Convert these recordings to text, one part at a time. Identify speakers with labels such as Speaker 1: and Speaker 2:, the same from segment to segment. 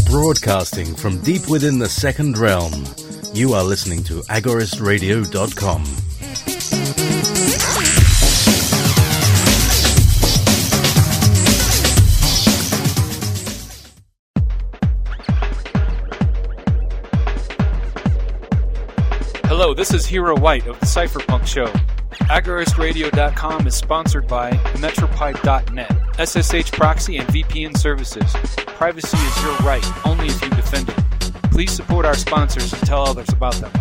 Speaker 1: Broadcasting from deep within the second realm, you are listening to agoristradio.com.
Speaker 2: Hello, this is Hero White of the Cypherpunk Show. agoristradio.com is sponsored by Metropipe.net, SSH proxy and VPN services. Privacy is your right, only if you defend it. Please support our sponsors and tell others about them.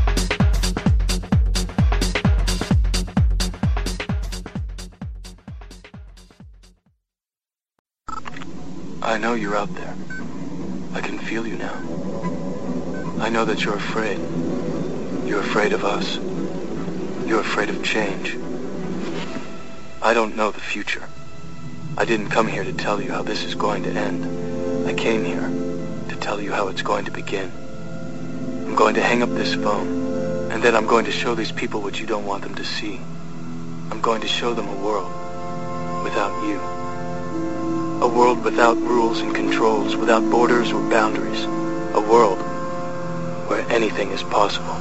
Speaker 3: I know you're out there. I can feel you now. I know that you're afraid. You're afraid of us. You're afraid of change. I don't know the future. I didn't come here to tell you how this is going to end. I came here to tell you how it's going to begin. I'm going to hang up this phone, and then I'm going to show these people what you don't want them to see. I'm going to show them a world without you. A world without rules and controls, without borders or boundaries. A world where anything is possible.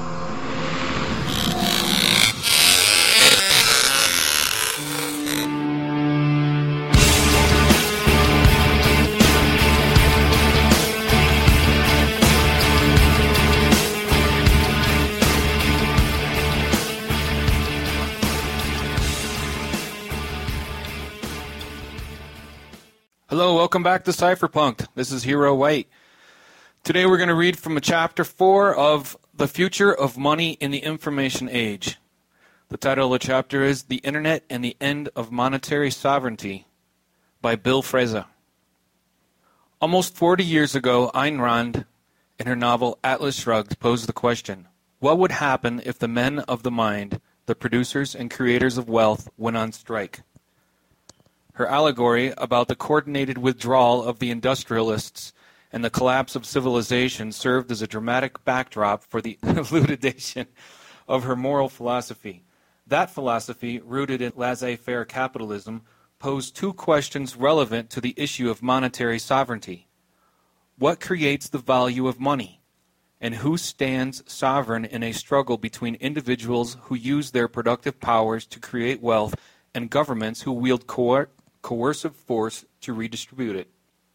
Speaker 2: Hello, welcome back to Cypherpunk. This is Hero White. Today we're going to read from Chapter 4 of The Future of Money in the Information Age. The title of the chapter is The Internet and the End of Monetary Sovereignty by Bill Fraser. Almost 40 years ago, Ayn Rand, in her novel Atlas Shrugged, posed the question, what would happen if the men of the mind, the producers and creators of wealth, went on strike? Her allegory about the coordinated withdrawal of the industrialists and the collapse of civilization served as a dramatic backdrop for the elucidation of her moral philosophy. That philosophy, rooted in laissez-faire capitalism, posed two questions relevant to the issue of monetary sovereignty. What creates the value of money? And who stands sovereign in a struggle between individuals who use their productive powers to create wealth and governments who wield coercive force to redistribute it?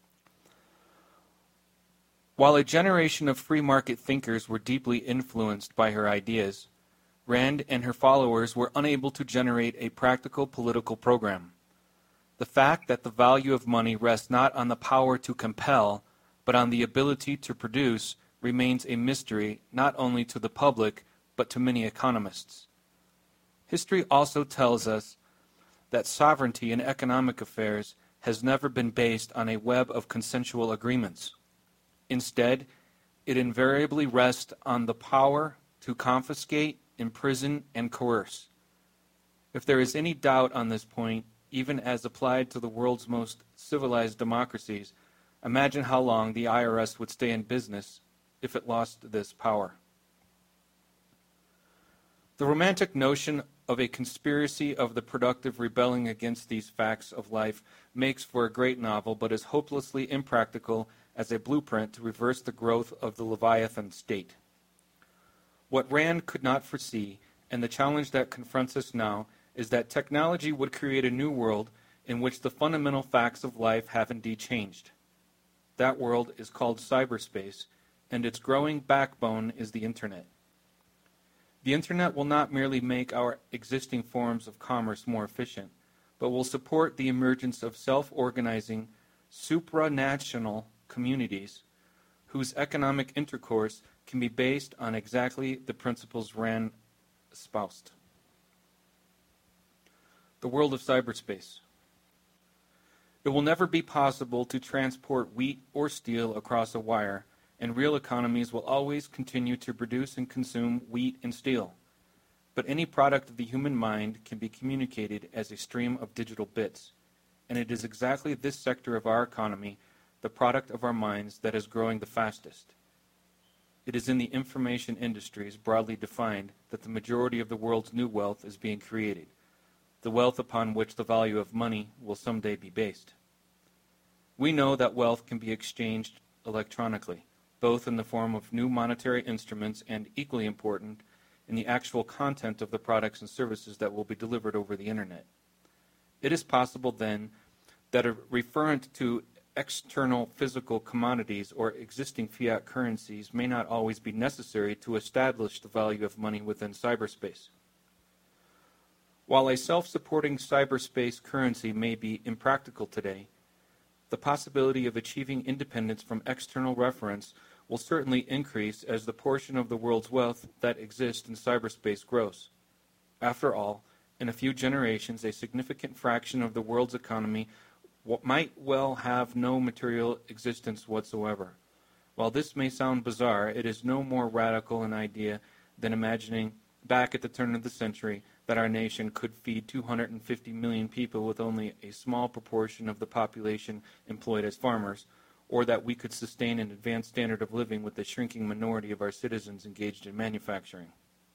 Speaker 2: While a generation of free market thinkers were deeply influenced by her ideas, Rand and her followers were unable to generate a practical political program. The fact that the value of money rests not on the power to compel, but on the ability to produce, remains a mystery not only to the public, but to many economists. History also tells us that sovereignty in economic affairs has never been based on a web of consensual agreements. Instead, it invariably rests on the power to confiscate, imprison, and coerce. If there is any doubt on this point, even as applied to the world's most civilized democracies, imagine how long the IRS would stay in business if it lost this power. The romantic notion of a conspiracy of the productive rebelling against these facts of life makes for a great novel, but is hopelessly impractical as a blueprint to reverse the growth of the Leviathan state. What Rand could not foresee, and the challenge that confronts us now, is that technology would create a new world in which the fundamental facts of life have indeed changed. That world is called cyberspace, and its growing backbone is the Internet. The Internet will not merely make our existing forms of commerce more efficient, but will support the emergence of self-organizing, supranational communities whose economic intercourse can be based on exactly the principles Rand espoused. The world of cyberspace. It will never be possible to transport wheat or steel across a wire, and real economies will always continue to produce and consume wheat and steel. But any product of the human mind can be communicated as a stream of digital bits, and it is exactly this sector of our economy, the product of our minds, that is growing the fastest. It is in the information industries, broadly defined, that the majority of the world's new wealth is being created, the wealth upon which the value of money will someday be based. We know that wealth can be exchanged electronically, both in the form of new monetary instruments and, equally important, in the actual content of the products and services that will be delivered over the Internet. It is possible, then, that a referent to external physical commodities or existing fiat currencies may not always be necessary to establish the value of money within cyberspace. While a self-supporting cyberspace currency may be impractical today, the possibility of achieving independence from external reference will certainly increase as the portion of the world's wealth that exists in cyberspace grows. After all, in a few generations, a significant fraction of the world's economy might well have no material existence whatsoever. While this may sound bizarre, it is no more radical an idea than imagining, back at the turn of the century, that our nation could feed 250 million people with only a small proportion of the population employed as farmers, or that we could sustain an advanced standard of living with the shrinking minority of our citizens engaged in manufacturing.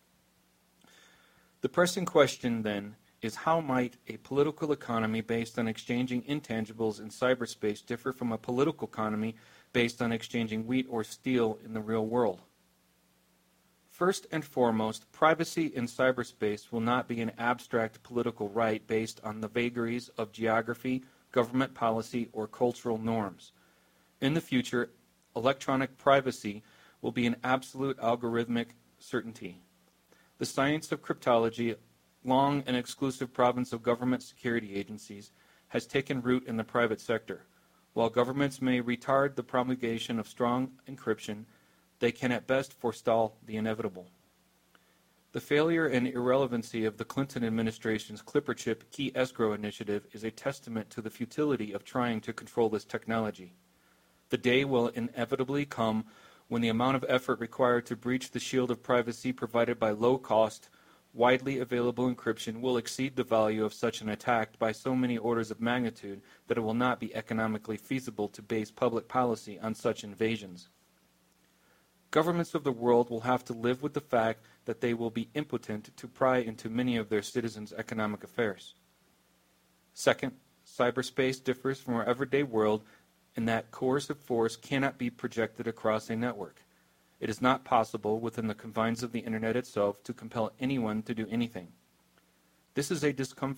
Speaker 2: The pressing question, then, is how might a political economy based on exchanging intangibles in cyberspace differ from a political economy based on exchanging wheat or steel in the real world? First and foremost, privacy in cyberspace will not be an abstract political right based on the vagaries of geography, government policy, or cultural norms. In the future, electronic privacy will be an absolute algorithmic certainty. The science of cryptology, long an exclusive province of government security agencies, has taken root in the private sector. While governments may retard the promulgation of strong encryption, they can at best forestall the inevitable. The failure and irrelevancy of the Clinton administration's ClipperChip key escrow initiative is a testament to the futility of trying to control this technology. The day will inevitably come when the amount of effort required to breach the shield of privacy provided by low-cost, widely available encryption will exceed the value of such an attack by so many orders of magnitude that it will not be economically feasible to base public policy on such invasions. Governments of the world will have to live with the fact that they will be impotent to pry into many of their citizens' economic affairs. Second, cyberspace differs from our everyday world in that coercive force cannot be projected across a network. It is not possible within the confines of the Internet itself to compel anyone to do anything. This is a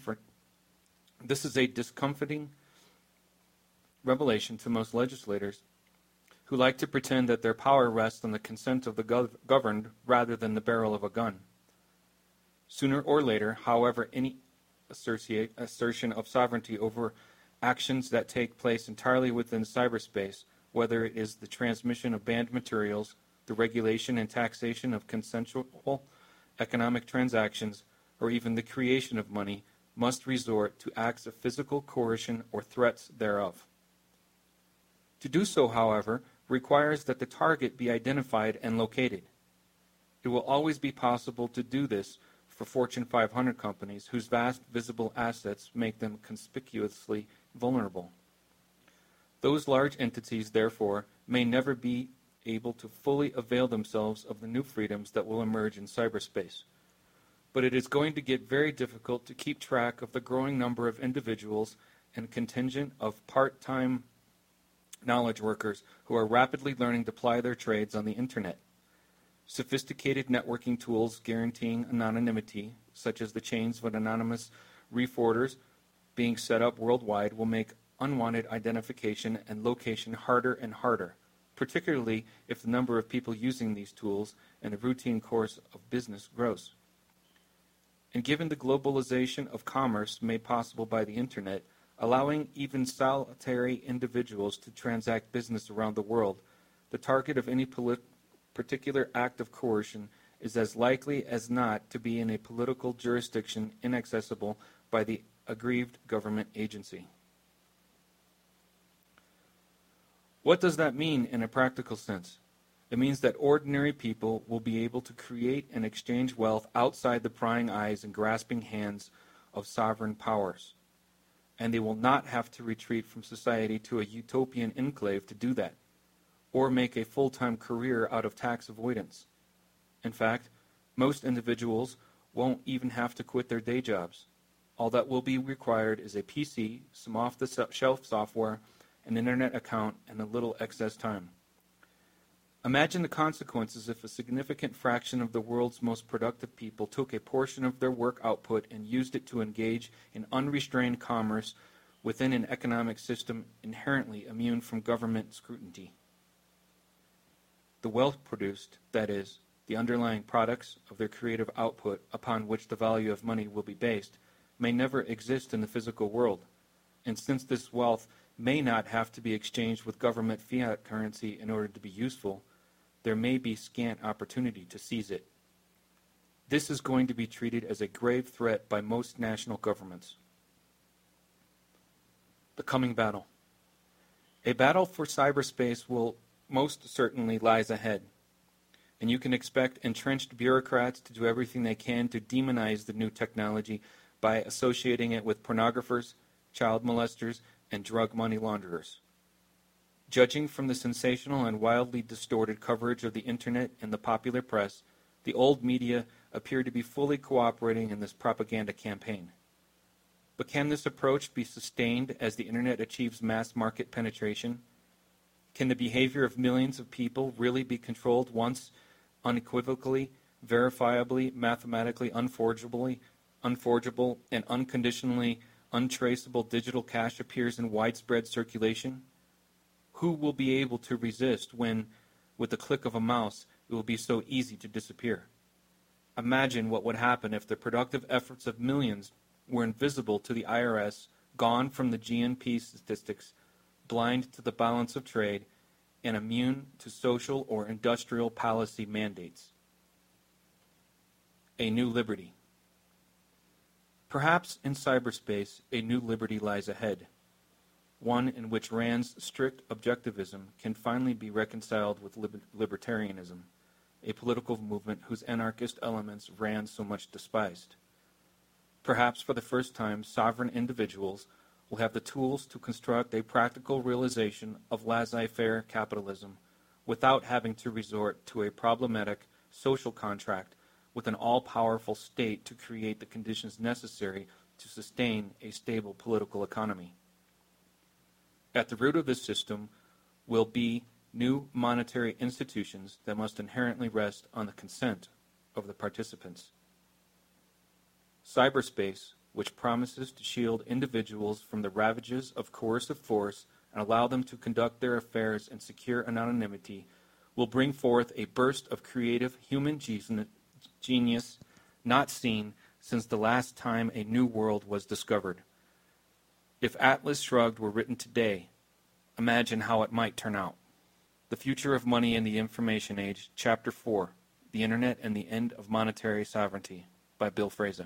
Speaker 2: discomforting revelation to most legislators who like to pretend that their power rests on the consent of the governed rather than the barrel of a gun. Sooner or later, however, any assertion of sovereignty over actions that take place entirely within cyberspace, whether it is the transmission of banned materials, the regulation and taxation of consensual economic transactions, or even the creation of money, must resort to acts of physical coercion or threats thereof. To do so, however, requires that the target be identified and located. It will always be possible to do this for Fortune 500 companies whose vast visible assets make them conspicuously vulnerable. Those large entities, therefore, may never be able to fully avail themselves of the new freedoms that will emerge in cyberspace. But it is going to get very difficult to keep track of the growing number of individuals and contingent of part-time knowledge workers who are rapidly learning to ply their trades on the Internet. Sophisticated networking tools guaranteeing anonymity, such as the chains of anonymous reforwarders being set up worldwide, will make unwanted identification and location harder and harder, particularly if the number of people using these tools and the routine course of business grows. And given the globalization of commerce made possible by the Internet, allowing even solitary individuals to transact business around the world, the target of any particular act of coercion is as likely as not to be in a political jurisdiction inaccessible by the aggrieved government agency. What does that mean in a practical sense? It means that ordinary people will be able to create and exchange wealth outside the prying eyes and grasping hands of sovereign powers. And they will not have to retreat from society to a utopian enclave to do that, or make a full-time career out of tax avoidance. In fact, most individuals won't even have to quit their day jobs. All that will be required is a PC, some off-the-shelf software, an internet account, and a little excess time. Imagine the consequences if a significant fraction of the world's most productive people took a portion of their work output and used it to engage in unrestrained commerce within an economic system inherently immune from government scrutiny. The wealth produced, that is, the underlying products of their creative output upon which the value of money will be based, may never exist in the physical world, and since this wealth may not have to be exchanged with government fiat currency in order to be useful, there may be scant opportunity to seize it. This is going to be treated as a grave threat by most national governments. The coming battle. A battle for cyberspace will most certainly lies ahead, and you can expect entrenched bureaucrats to do everything they can to demonize the new technology by associating it with pornographers, child molesters, and drug money launderers. Judging from the sensational and wildly distorted coverage of the internet and the popular press, the old media appear to be fully cooperating in this propaganda campaign. But can this approach be sustained as the internet achieves mass market penetration? Can the behavior of millions of people really be controlled once unequivocally, verifiably, mathematically unforgeable, and unconditionally untraceable digital cash appears in widespread circulation? Who will be able to resist when, with the click of a mouse, it will be so easy to disappear? Imagine what would happen if the productive efforts of millions were invisible to the IRS, gone from the GNP statistics, blind to the balance of trade, and immune to social or industrial policy mandates. A new liberty. Perhaps in cyberspace, a new liberty lies ahead, one in which Rand's strict objectivism can finally be reconciled with libertarianism, a political movement whose anarchist elements Rand so much despised. Perhaps for the first time, sovereign individuals will have the tools to construct a practical realization of laissez-faire capitalism without having to resort to a problematic social contract with an all-powerful state to create the conditions necessary to sustain a stable political economy. At the root of this system will be new monetary institutions that must inherently rest on the consent of the participants. Cyberspace, which promises to shield individuals from the ravages of coercive force and allow them to conduct their affairs in secure anonymity, will bring forth a burst of creative human genius not seen since the last time a new world was discovered. If Atlas Shrugged were written today, imagine how it might turn out. The Future of Money in the Information Age, Chapter 4, The Internet and the End of Monetary Sovereignty, by Bill Fraser.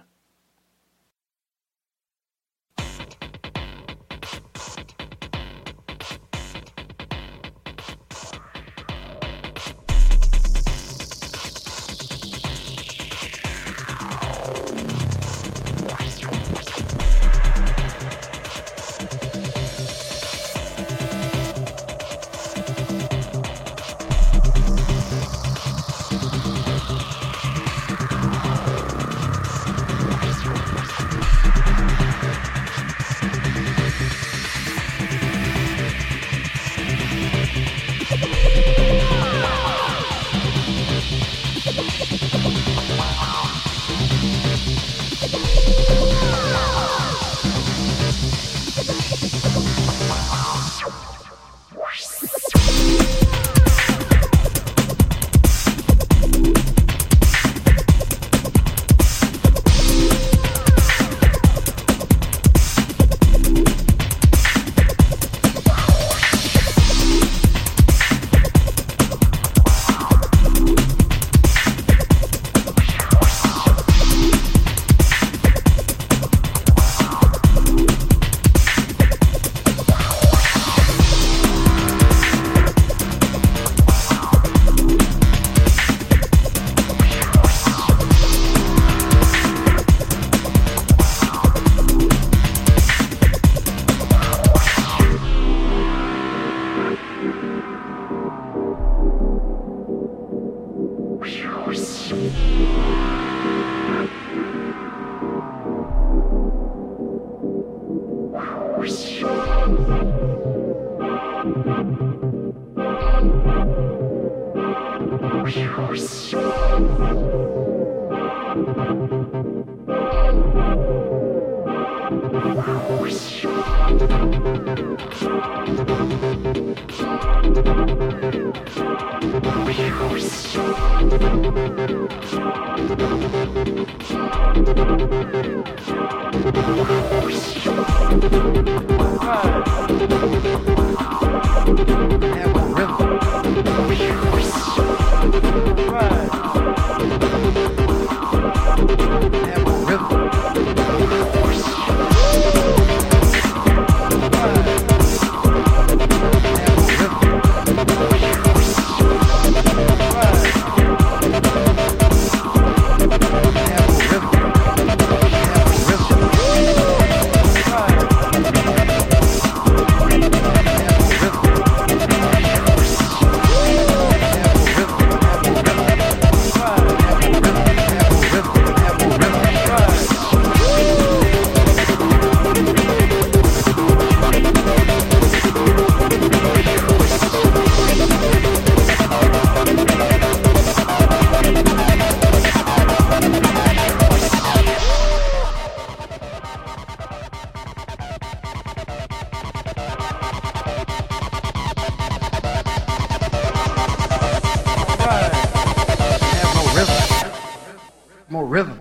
Speaker 4: More rhythm.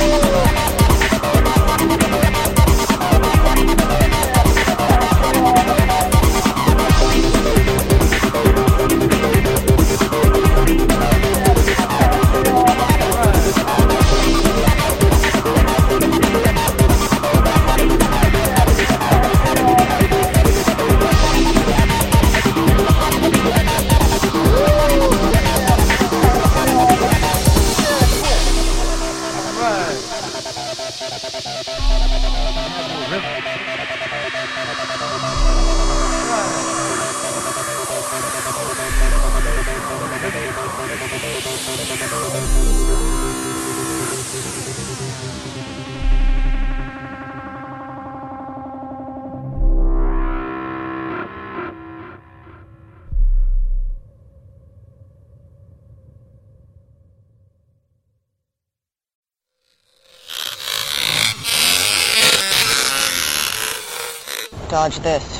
Speaker 5: Dodge this.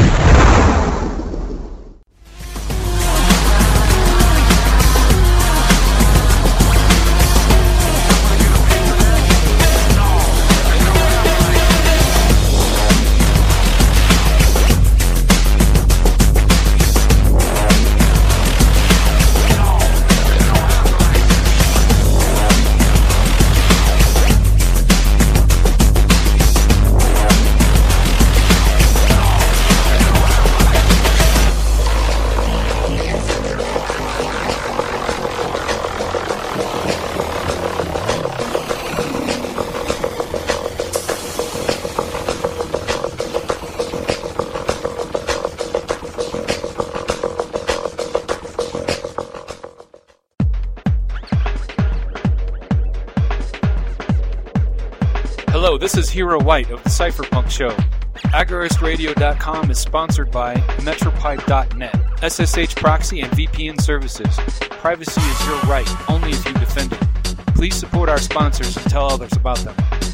Speaker 2: Hello, this is Hero White of the Cypherpunk Show. AgoristRadio.com is sponsored by Metropipe.net, SSH proxy and VPN services. Privacy is your right, only if you defend it. Please support our sponsors and tell others about them.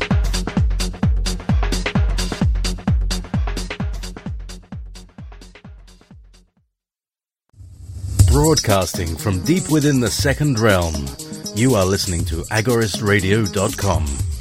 Speaker 1: Broadcasting from deep within the second realm, you are listening to AgoristRadio.com.